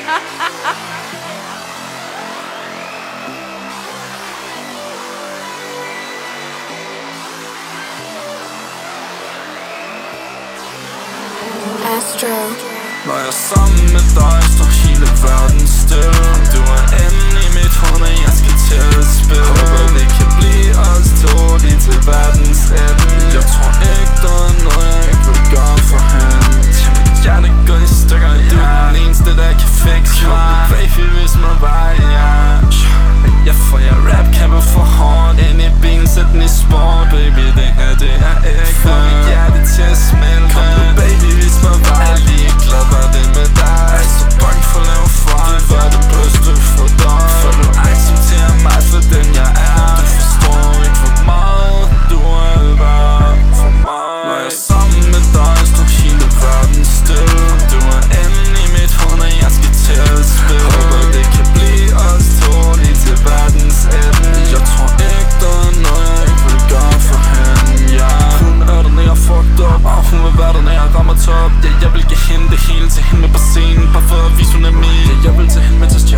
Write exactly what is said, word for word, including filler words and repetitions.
Astro. Når jeg er sammen med dig, står hele verden stille. Du er inde i mit hoved, jeg skal til at spille. Håber det kan blive os to lige til verdens ende. Jeg tror ikke, der er noget, jeg ikke vil gøre for hende. Til mit hjerte går i stykker, du er den eneste, der kan fixe mig. Baby, hvis man var, ja. Jeg får jeg rap kæmper for hårdt ind i bilen, sæt den i sport. Baby, det her, det er ikke for mit hjerte til at smelte. Kom nu, baby, hvis man var. Jeg er lige glad, var det med dig. Jeg er så bange for at lave fejl. Det var det bedste for dig. For du accepterer mig for den jeg er. Du forstår ikke hvor meget du er værd for mig. Når jeg er sammen med dig, står hele verden stille. Du er inde i mit hoved, når jeg skal til at spille. Håber det kan blive os to lige til verdens ende. Jeg tror ikke, der er noget, jeg ikke vil gøre for hende, ja. Hun er der, når jeg er fucked up, og hun vil være der, når jeg rammer top. Ja, jeg vil give hende det hele til hende med på scenen, bare for at vise hun er min. Ja, jeg vil tage hende med til